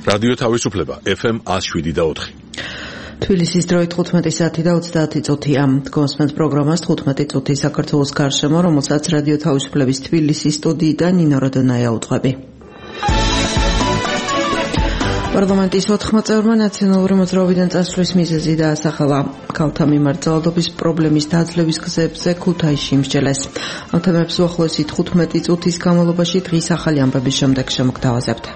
რადიო თავისუფლება FM 107.4. თბილისის დროით 15 საათი და 30 წუთია. გონსმენთ პროგრამას 15 წუთი საქართველოს გარშემო, რომელსაც რადიო თავისუფლების თბილისის სტუდიიდან ნინო როდონაია უძღვები. პარლამენტის 80 წევრმა ნაციონალური მოძრაობიდან წასვლის მიზეზი დაასახელა. ქალთა მიმართ ძალადობის პრობლემის დაძლევის გზებზე ქუთაისში იმსჯელეს. ამ თემებს უახლოესი 15 წუთის განმავლობაში დღის ახალი ამბების შემდეგ შემოგთავაზებთ.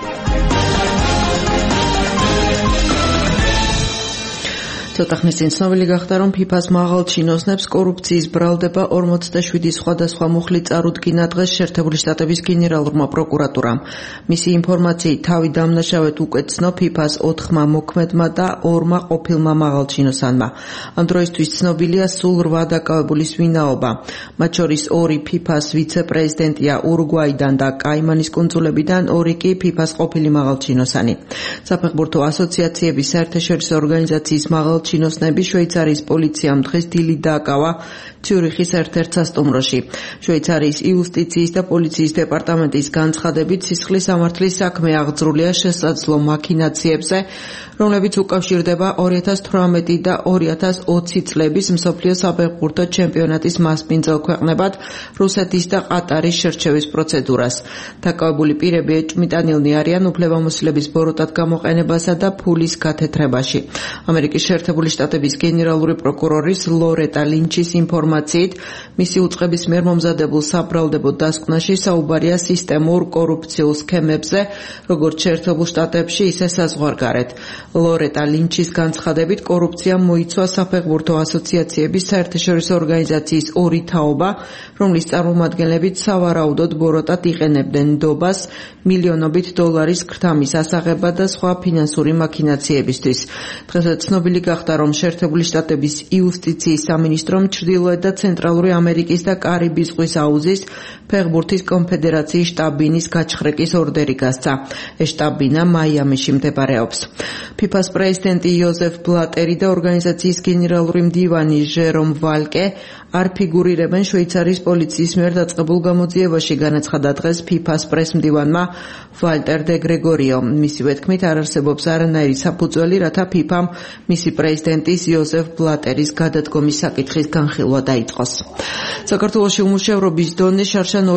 ცოტა ხნის წინ ცნობილი გახდა, რომ FIFA-ს მაღალ ჩინოსნებს კორუფციის ბრალდება 47 სხვადასხვა მუხლი წარუდგინა დღეს შეერთებული შტატების გენერალურმა პროკურატურამ. მისი ინფორმაციით, თავი დამნაშავედ უკვე ცნო FIFA-ს 4 მოქმედმა და 2 ყოფილმა მაღალ ჩინოსანმა. ამ დროისთვის ცნობილია სულ 8 დაკავებულის ვინაობა. მათ შორის 2 FIFA-ს ვიცე-პრეზიდენტია ურუგვაიდან და კაიმანის კუნძულებიდან, 2 კი FIFA-ს ყოფილი მაღალ ჩინოსანი. საფეხბურთო ასოციაციების საერთაშორისო ორგანიზაციის მაღალ ჩინოსნები შვეიცარიის პოლიციამ დღეს დილით დააკავა ციურიხის ერთ-ერთ სასტუმროში. შვეიცარიის იუსტიციის და პოლიციის დეპარტამენტის განცხადებით, სისხლის სამართლის საქმე აღძრულია შესაძლო მაქინაციებზე, რომლებიც უკავშირდება 2018 და 2020 წლების მსოფლიო საფეხბურთო ჩემპიონატის მასპინძელ ქვეყნებად რუსეთის და ყატარის შერჩევის პროცედურას. დაკავებული პირები ეჭვმიტანილნი არიან უფლებამოსილების ბოროტად გამოყენებასა და ფულის გათეთრებაში. ამერიკის შეერთებული შტატების გენერალური პროკურორის ლორეტა ლინჩის ინფორმაციით, მისი უწყების მიერ მომზადებულ საბრალდებო დასკვნაში საუბარია სისტემურ კორუფციულ სქემებზე, როგორც შეერთებულ შტატებში, ისე საზღვარგარეთ. ლორეტა ლინჩის განცხადებით, კორუფციამ მოიცვა საფეხბურთო ასოციაციების საერთაშორისო ორგანიზაციის 2 თაობა, რომლის წარმომადგენლებიც სავარაუდოდ ბოროტად იყენებდნენ ნდობას, მილიონობით დოლარის ქრთამის ასაღებად და სხვა ფინანსური მაქინაციებისთვის. დღესაც ცნობილი გახდა, რომ შეერთებული შტატების იუსტიციის სამინისტრომ ჩრდილოეთ და ცენტრალური ამერიკის და კარიბის ზღვის აუზის ფეხბურთის კონფედერაციის შტაბ-ბინის გაჩხრეკის ორდერი გასცა. ეს შტაბ-ბინა მაიამიში მდებარეობს. FIFA-ს პრეზიდენტი იოზეფ ბლატერი და ორგანიზაციის გენერალური მდივანი ჟერომ ვალკე არ ფიგურირებენ შვეიცარიის პოლიციის მიერ დაწყებულ გამოძიებაში, განაცხადა დღეს FIFA-ს პრესმდივანმა ვალტერ დე გრეგორიო. მისივე თქმით, არ არსებობს არანაირი საფუძველი, რათა FIFA-მ მისი პრეზიდენტის იოზეფ ბლატერის გადადგომის საკითხის განხილვა დაიწყოს. საქართველოში უმუშევრობის დონე შარშან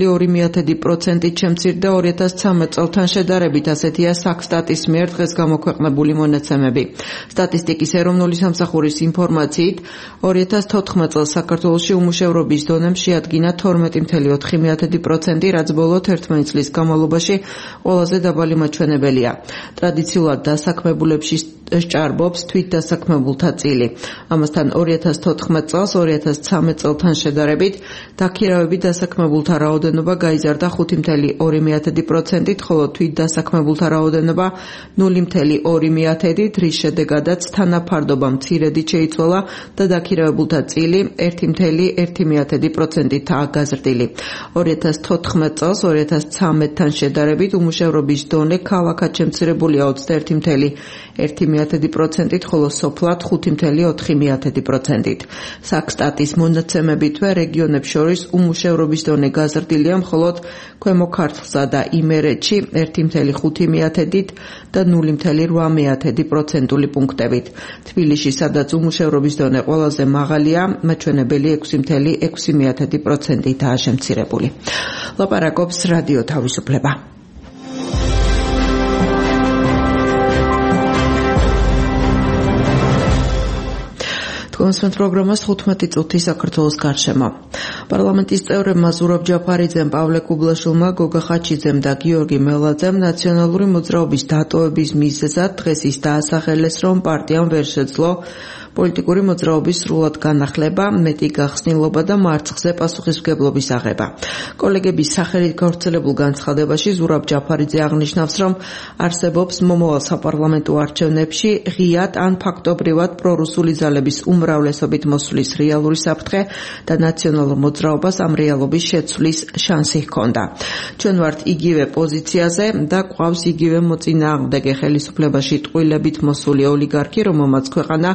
2,2%-ით შემცირდა 2013 წელთან შედარებით, ასეთია საქსტატის მიერ დღეს გამოქვეყნებული მონაცემები. სტატისტიკის ეროვნული სამსახურის ინფორმაციით, 2014 წელს საქართველოში უმუშევრობის დონემ შეადგინა 12,4%, რაც ბოლო 11 წლის განმავლობაში ყველაზე დაბალი მაჩვენებელია. ტრადიციულად დასაქმებულებში სჭარბობს თვითდასაქმებულთა წილი. ამასთან 2014 წელს 2013 წელთან შედარებით დაქირავებით დასაქმებულთა რაოდენობა გაიზარდა 5,2%-ით, ხოლო თვითდასაქმებულთა რაოდენობა 0,2%-ით, რის შედეგადაც თანაფარდობა მცირედით შეიცვალა და დაქირავებულთა წილი 1,1%-ით გაზრდილი. 2014 წელს 2013-თან შედარებით უმუშევრობის დონე ქალაქად შემცირებულია 21,1%-ით, ხოლო სოფლად 5,4%-ით. საქსტატის მონაცემებითვე რეგიონებს შორის უმუშევრობის დონე გაზრდილია მხოლოდ ქვემო ქართლსა და იმერეთში 1,5%-ით და 0,8% პუნქტებით. თბილისში, სადაც უმუშევრობის დონე ყველაზე მაღალია, მაჩვენებელი 6,6%-ითაა შემცირებული. ლაპარაკობს რადიო თავისუფლება. გონსმენთ პროგრამას 15 წუთი საქართველოს გარშემო. პარლამენტის წევრებმა ზურაბ ჯაფარიძემ, პავლე კუბლაშვილმა, გოგა ხაჩიძემ და გიორგი მელაძემ ნაციონალური მოძრაობის დატოვების მიზეზად დღეს ის დაასახელეს, რომ პარტიამ ვერ შეძლო პოლიტიკური მოძრაობის სრულად განახლება, მეტი გახსნილობა და მარცხზე პასუხისმგებლობის აღება. კოლეგების სახელით გავრცელებულ განცხადებაში ზურაბ ჯაფარიძე აღნიშნავს, რომ არსებობს მომავალ საპარლამენტო არჩევნებში ღიად ან ფაქტობრივად პრორუსული ძალების უმრავლესობით მოსვლის რეალური საფრთხე და ნაციონალურ მოძრაობას ამ რეალობის შეცვლის შანსი ჰქონდა. ჩვენ ვართ იგივე პოზიციაზე და გვყავს იგივე მოწინააღმდეგე ხელისუფლებაში ტყუილებით მოსული ოლიგარქი, რომელმაც ქვეყანა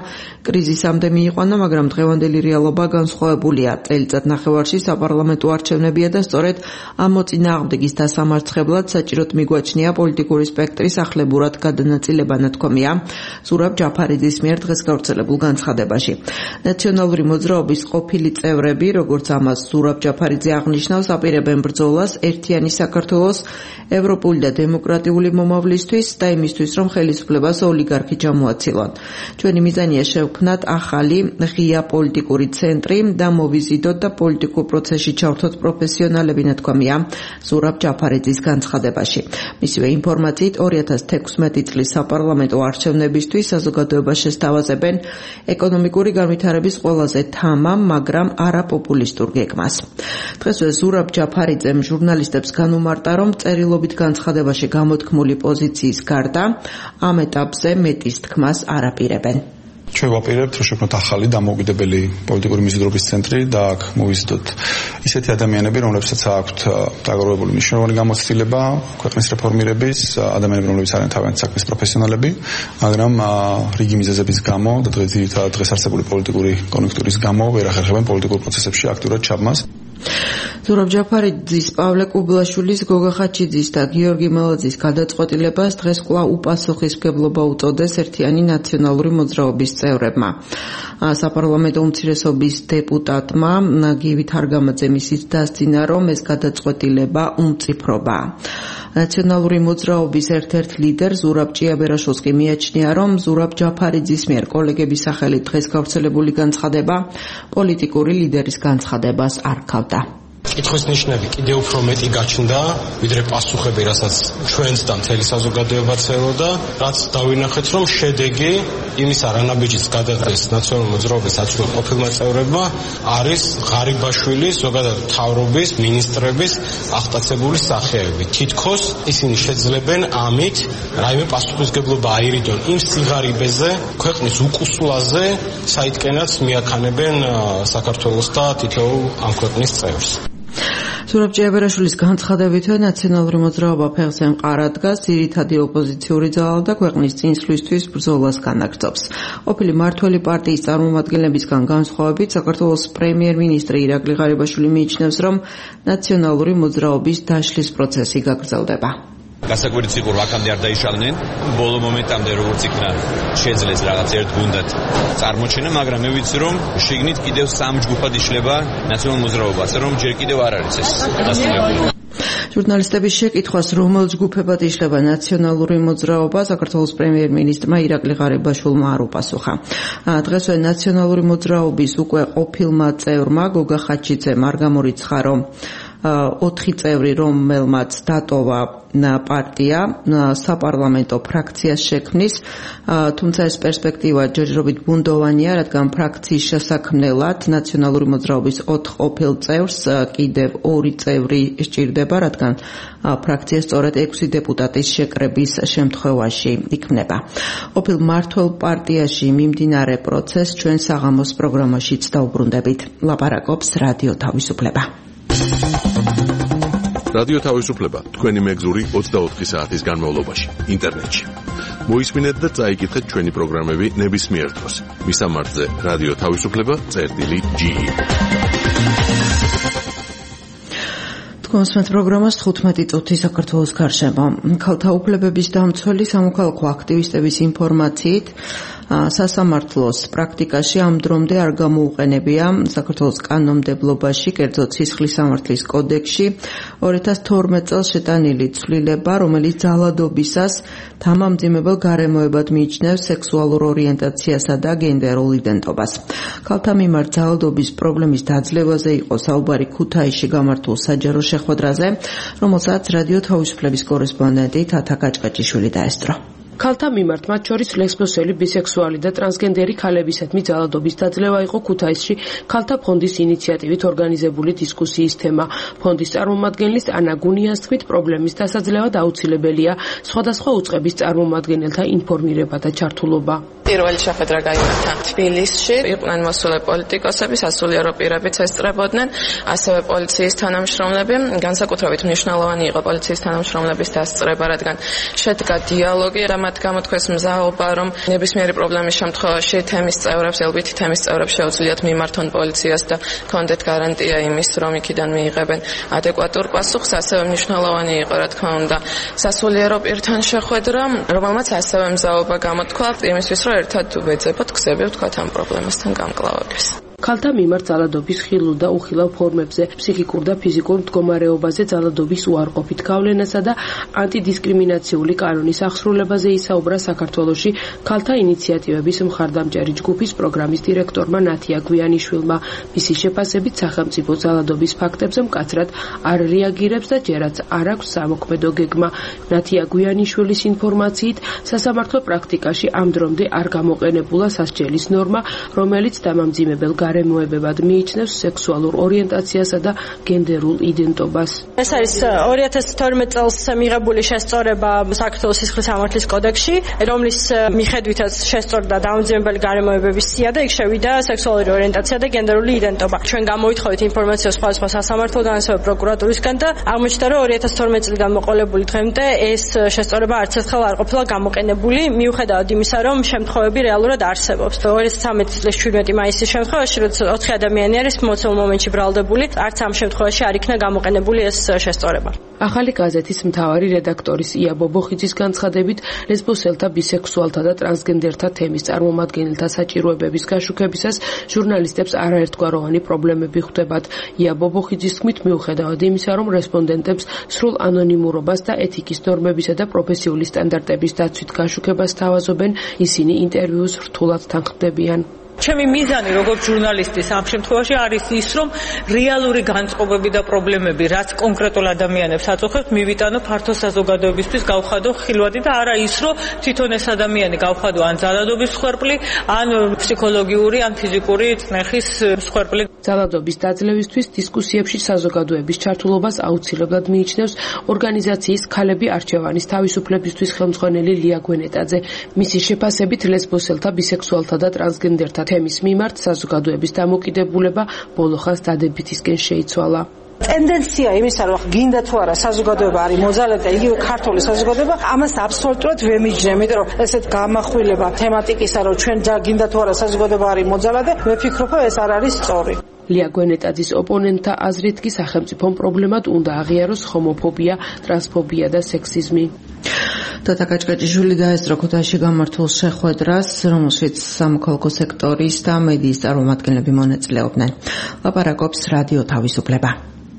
კრიზისამდე მიიყვანა, მაგრამ დღევანდელი რეალობა განსხვავებულია. წელიწად ნახევარში საპარლამენტო არჩევნებია და სწორედ ამ მოწინააღმდეგის დასამარცხებლად საჭიროდ მიგვაჩნია პოლიტიკური სპექტრის ახლებურად გადანაწილება, ნათქვამია ზურაბ ჯაფარიძის მიერ დღეს გავრცელებულ განცხადებაში. ნაციონალური მოძრაობის ყოფილი წევრები, როგორც ამას ზურაბ ჯაფარიძე აღნიშნავს, აპირებენ ბრძოლას ერთიანი საქართველოს ევროპული და დემოკრატიული მომავლისთვის და იმისთვის, რომ ხელისუფლებას ოლიგარქი ჩამოაცილონ. ჩვენი მიზანია შევქმნათ ახალი ღია პოლიტიკური ცენტრი და მოვიზიდოთ და პოლიტიკურ პროცესში ჩავრთოთ პროფესიონალები, ნათქვამია ზურაბ ჯაფარიძის განცხადებაში. მისივე ინფორმაციით 2016 წლის საპარლამენტო არჩევნებისთვის საზოგადოებას შესთავაზებენ ეკონომიკური განვითარების ყველაზე თამამ, მაგრამ არაპოპულისტურ გეგმას. დღესვე ზურაბ ჯაფარიძემ ჟურნალისტებს განუმარტა, რომ წერილობით განცხადებაში გამოთქმული პოზიციის გარდა ამ ეტაპზე მეტის თქმას არ აპირებენ. ჩვენ ვაპირებთ, რომ შექმნათ ახალი დამოუკიდებელი პოლიტიკური მიზიდრობის ცენტრი და აქ მოვიზიდოთ ისეთი ადამიანები, რომლებსაც აქვთ დაგროვებული მნიშვნელოვანი გამოცდილება ქვეყნის რეფორმირების, ადამიანები, რომლებიც არიან თავიანთი საქმის პროფესიონალები, მაგრამ რიგი მიზეზების გამო და დღეს არსებული პოლიტიკური კონიუნქტურის გამო ვერ ახერხებენ პოლიტიკურ პროცესებში აქტიურად ჩაბმას. ზურაბ ჯაფარიძის, პავლე კუბლაშვილის, გოგა ხაჩიძის და გიორგი მელაძის გადაწყვეტილებას დღეს კვლავ უპასუხისმგებლობა უწოდეს ერთიანი ნაციონალური მოძრაობის წევრებმა. საპარლამენტო უმცირესობის დეპუტატმა გივი თარგამაძემ ისიც დასძინა, რომ ეს გადაწყვეტილება უმწიფრობაა. ნაციონალური მოძრაობის ერთ-ერთ ლიდერ ზურაბ ჭიაბერაშვილს კი მიაჩნია, რომ ზურაბ ჯაფარიძის მიერ კოლეგების სახელით დღეს გავრცელებული განცხადება პოლიტიკური ლიდერის განცხადებას არ ქავდა. კითხვის ნიშნები კიდევ უფრო მეტი გაჩნდა, ვიდრე პასუხები, რასაც ჩვენც და მთელი საზოგადოება ცელოდა, რაც დავინახეთ, რომ შედეგი იმის არანაბიჯის გადადგეს ნაციონალური მოძრაობის აწვრილ ყოფილმა წევრებმა არის ღარიბაშვილის, ზოგადად მთავრობის, მინისტრების აღტაცებული სახეები. თითქოს ისინი შეძლებენ ამით რაიმე პასუხისმგებლობა აირიდონ იმ სიღარიბეზე, ქვეყნის უკუსლაზე, საიდკენაც მიაქანებენ საქართველოს და თითოეულ ამ ქვეყნის წევრს. ზურაბ ჭიაბერაშვილის განცხადებითვე ნაციონალური მოძრაობა ფეხზე მყარ ადგას, ძირითადი ოპოზიციური ძალა და ქვეყნის წინსვლისთვის ბრძოლას განაგრძობს. ყოფილი მმართველი პარტიის წარმომადგენლებისგან განსხვავებით, საქართველოს პრემიერ-მინისტრი ირაკლი ღარიბაშვილი მიიჩნევს, რომ ნაციონალური მოძრაობის დაშლის პროცესი გაგრძელდება. გასაკვირიც იყო, რომ აქამდე არ დაიშალნენ, ბოლო მომენტამდე როგორც იქნა შეძლეს რაღაც ერთ გუნდად წარმოჩენა, მაგრამ მე ვიცი, რომ შიგნით კიდევ სამ ჯგუფად იშლება ნაციონალური მოძრაობა, ასე რომ ჯერ კიდევ არ არის ეს დასრულებული. ჟურნალისტების შეკითხვას, რომელ ჯგუფებად იშლება ნაციონალური მოძრაობა, საქართველოს პრემიერ-მინისტრმა ირაკლი ღარიბაშვილმა არ უპასუხა. დღესვე ნაციონალური მოძრაობის უკვე ყოფილმა წევრმა გოგა ხაჩიძემ არ გამორიცხა, რომ 4 წევრი, რომელმაც დატოვა პარტია, საპარლამენტო ფრაქციას შექმნის, თუმცა ეს პერსპექტივა ჯერჯერობით ბუნდოვანია, რადგან ფრაქციის შესაქმნელად ნაციონალური მოძრაობის 4 ყოფილ წევრს კიდევ 2 წევრი სჭირდება, რადგან ფრაქცია სწორედ 6 დეპუტატის შეკრების შემთხვევაში იქმნება. ყოფილ მმართველ პარტიაში მიმდინარე პროცესს ჩვენ საღამოს პროგრამაშიც დაუბრუნდებით. ლაპარაკობს რადიო თავისუფლება. რადიო თავისუფლება თქვენი მეგზური 24 საათის განმავლობაში ინტერნეტში. მოისმინეთ და წაიკითხეთ ჩვენი პროგრამები ნებისმიერ დროს. მისამართზე რადიო თავისუფლება.ge. თქვენს პროგრამას 15 წუთი საქართველოს გარშემო. ქალთა უფლებების დამცველი სამოქალაქო აქტივისტების ინფორმაციით სასამართლოს პრაქტიკაში ამ დრომდე არ გამოუყენებია საქართველოს კანონმდებლობაში, კერძოდ სისხლის სამართლის კოდექსში 2012 წელს შეტანილი ცვლილება, რომელიც ძალადობისას თამამძიმებელ გარემოებად მიიჩნევს სექსუალურ ორიენტაციასა და გენდერულ იდენტობას. ქალთა მიმართ ძალადობის პრობლემის დაძლევაზე იყო საუბარი ქუთაისში გამართულ საჯარო შეხვედრაზე, რომელსაც რადიო თავისუფლების კორესპონდენტი თათა კაჭკაჭიშვილი დაესწრო. ქალთა მიმართ, მათ შორის ლესბოსელი, ბისექსუალი და ტრანსგენდერი ქალებისადმი ძალადობის დაძლევა იყო ქუთაისში ქალთა ფონდის ინიციატივით ორგანიზებული დისკუსიის თემა. ფონდის წარმომადგენლის ანა გუნიას თქმით, პრობლემის დასაძლევად აუცილებელია სხვადასხვა უწყების წარმომადგენელთა ინფორმირება და ჩართულობა. პირველი შეხვედრა გაიმართა თბილისში. იყვნენ მოსული პოლიტიკოსები, სასულიერო პირებიც ესწრებოდნენ, ასევე პოლიციის თანამშრომლები. განსაკუთრებით მნიშვნელოვანი იყო პოლიციის თანამშრომლების დასწრება, რადგან შედგა დიალოგი და მათ გამოთქვეს მზაობა, რომ ნებისმიერი პრობლემის შემთხვევაში თემის წევრებს, ელბითი თემის წევრებს შეუძლიათ მიმართონ პოლიციას და კონდეთ გარანტია იმის, რომ იქიდან მიიღებენ ადეკვატურ პასუხს. ასევე მნიშვნელოვანი იყო, რა თქმა უნდა, სასულიერო პირთან შეხვედრა, რომელმაც ასევე მზაობა გამოთქვა იმისთვის, რომ ერთად ვეძებოთ გზები ვთქვათ ამ პრობლემასთან გამკლავების. ქალთა მიმართ ძალადობის ხილულ და უხილავ ფორმებზე, ფსიქიკურ და ფიზიკურ მდგომარეობაზე, ძალადობის უარყოფით გავლენასა და ანტიდისკრიმინაციული კანონის აღსრულებაზე ისაუბრა საქართველოში ქალთა ინიციატივების მხარდამჭერი ჯგუფის პროგრამის დირექტორმა ნათია გვიანიშვილმა. მისი შეფასებით სახელმწიფო ძალადობის ფაქტებზე მკაცრად არ რეაგირებს და ჯერაც არ აქვს სამოქმედო გეგმა. ნათია გვიანიშვილის ინფორმაციით, სასამართლო პრაქტიკაში ამ დრომდე არ გამოყენებულა სასჯელის ნორმა, რომელიც დამამძიმებელ გარემოებებად მიიჩნევს სექსუალურ ორიენტაციასა და გენდერულ იდენტობას. ეს არის 2012 წელს მიღებული შესწორება საქართველოს სისხლის სამართლის კოდექსში, რომლის მიხედვითაც შესწორდა დამამძიმებელი გარემოებების სია და იქ შევიდა სექსუალური ორიენტაცია და გენდერული იდენტობა. ჩვენ გამოვითხოვეთ ინფორმაციას სხვადასხვა სასამართლოდან, ასევე პროკურატურისგან და აღმოჩნდა, რომ 2012 წლიდან მოყოლებული დღემდე ეს შესწორება არც ერთხელ არ ყოფილა გამოყენებული, მიუხედავად იმისა, რომ შემთხვევები რეალურად არსებობს. 2013 წლის 17 მაისის შემთხვევაში, როცა 4 ადამიანი არის მოცემულ მომენტში ბრალდებული, არც ამ შემთხვევაში არ იქნა გამოყენებული ეს შესწორება. ახალი გაზეთის მთავარი რედაქტორის ია ბობოხიძის განცხადებით, ლესბოსელთა, ბისექსუალთა და ტრანსგენდერთა თემის წარმომადგენელთა საჭიროებების გაშუქებისას ჟურნალისტებს არაერთგვაროვანი პრობლემები ხვდებათ. ია ბობოხიძის თქმით, მიუხედავად იმისა, რომ რესპონდენტებს სრულ ანონიმურობას და ეთიკის ნორმებისა და პროფესიული სტანდარტების დაცვით გაშუქებას თავაზობენ, ისინი ინტერვიუს რთულად თანხმდებიან. ჩემი მიზანი როგორც ჟურნალისტის ამ შემთხვევაში არის ის, რომ რეალური განწყობები და პრობლემები, რაც კონკრეტულ ადამიანებს აწუხებთ, მივიტანო ფართო საზოგადოებისთვის, გავხადო ხილვადი და არა ის, რომ თვითონ ეს ადამიანი გავხადო ან ძალადობის მსხვერპლი, ან ფსიქოლოგიური, ან ფიზიკური წნეხის მსხვერპლი. ძალადობის დაძლევისთვის დისკუსიებში საზოგადოების ჩართულობას აუცილებლად მიიჩნევს ორგანიზაციის ქალები არჩევანის თავისუფლებისთვის ხელმძღვანელი ლია გვენეტაძე. მისი შეფასებით, ლესბოსელთა, ბისექსუალთა და ტრანსგენდერთა თემის მიმართ საზოგადოების დამოკიდებულება ბოლოხანს დადებითისკენ შეიცვალა. ტენდენცია იმისა, რომ გინდა თუ არა საზოგადოება არის მოძალადე და იგივე ქართული საზოგადოება, ამას აბსოლუტურად ვემიჯნე, იმიტომ რომ ესეთ გამახვილება თემატიკისა, რომ ჩვენ გინდა თუ არა საზოგადოება არის მოძალადე, მე ვფიქრობ, ეს არ არის სწორი. ლია გვენეტაძის ოპონენტთა აზრით კი სახელმწიფომ პრობლემად უნდა აღიაროს ჰომოფობია, ტრანსფობია და სექსიზმი. თოთა კაჭკაჭიშვილი დაესწრო ქუთაისში გამართულ შეხვედრას, რომელშიც სამოქალაქო სექტორის და მედიის წარმომადგენლები მონაწილეობდნენ. ლაპარაკობს რადიო თავისუფლება.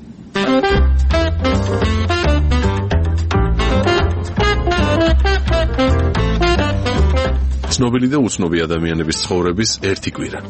ცნობილი და უცნობი ადამიანების ცხოვრების ერთი კვირა.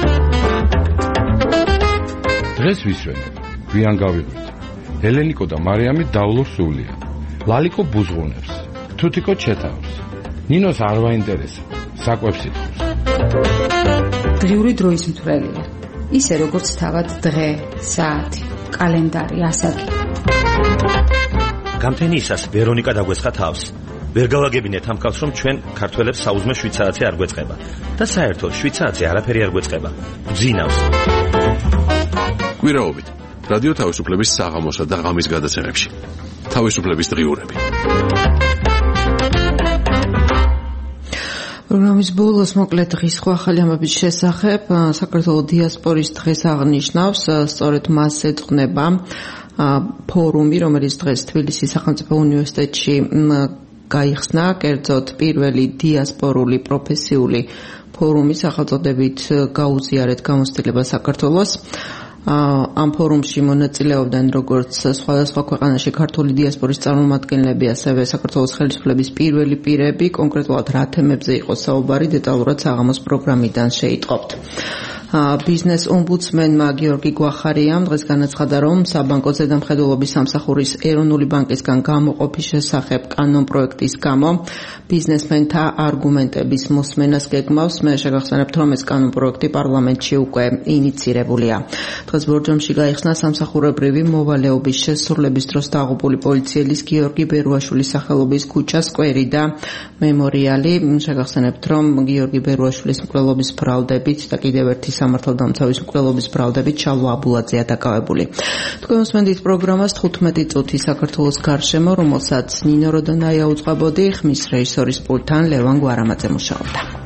დღეს ვისვენებ, გვიან გავიღვით. ელენიკო და მარიამი დავლობს სულია. ლალიკო ბუზღუნებს, თუთიკო ჩეთავს. ნინოს არ ვაინტერესა, საკვებს ითხოვს. დღიური დროის მთვრელია. ისე როგორც თავად დღე, საათი, კალენდარი, ასაკი. გამთენიისას ვერონიკა დაგვეცხა თავს. ვერ გავაგებინეთ ამ კაცს, რომ ჩვენ ქართველებს საუზმე შვიცარაცი არ გვეწყება. და საერთოდ შვიცარაცი არაფერი არ გვეწყება. გძინავს. კვირაობით რადიო თავისუფლების საღამოსა და ღამის გადაცემებში. თავისუფლების დღიურები. პროგრამის ბოლოს მოკლედ დღის ახალი ამბების შესახებ საქართველოს დიასპორის დღეს აღნიშნავს, სწორედ მას ეძღვნება ფორუმი, რომელიც დღეს თბილისის სახელმწიფო უნივერსიტეტში გაიხსნა, კერძოდ პირველი დიასპორული პროფესიული ფორუმი სახელწოდებით გაუზიარეთ გამოცდილება საქართველოს. ამ ფორუმში მონაწილეობდნენ როგორც სხვადასხვა ქვეყანაში ქართული დიასპორის წარმომადგენლები, ასევე საქართველოს ხელისუფლების პირველი პირები, კონკრეტულად რა თემებზე იყო საუბარი, დეტალურად საღამოს პროგრამიდან შეიტყობთ. ბიზნეს ომბუდსმენმა გიორგი გვახარიამ დღეს განაცხადა, რომ საბანკო ზედამხედველობის სამსახურის ეროვნული ბანკისგან გამოყოფის შესახებ კანონპროექტის გამო ბიზნესმენთა არგუმენტების მოსმენას გეგმავს. მე შეგახსენებთ, რომ ეს კანონპროექტი პარლამენტში უკვე ინიცირებულია. დღეს ბორჯომში გაიხსნა სამსახურებრივი მოვალეობის შესრულების დროს დაღუპული პოლიციელის გიორგი ბერუაშვილის სახელობის ქუჩა, სკვერი და მემორიალი. შეგახსენებთ, რომ გიორგი ბერუაშვილის მკვლელობის ბრალდებით და კიდევ ერთი სამართალდამცავის მკვლელობის ბრალდებით ჩალვა აბულაძეა დაკავებული. თქვენ უსმენთ პროგრამას 15 წუთი საქართველოს გარშემო, რომელსაც ნინო როდონაია უწყებოდი, ხმის რეჟისორის პულტთან ლევან გვარამაძე მუშაობდა.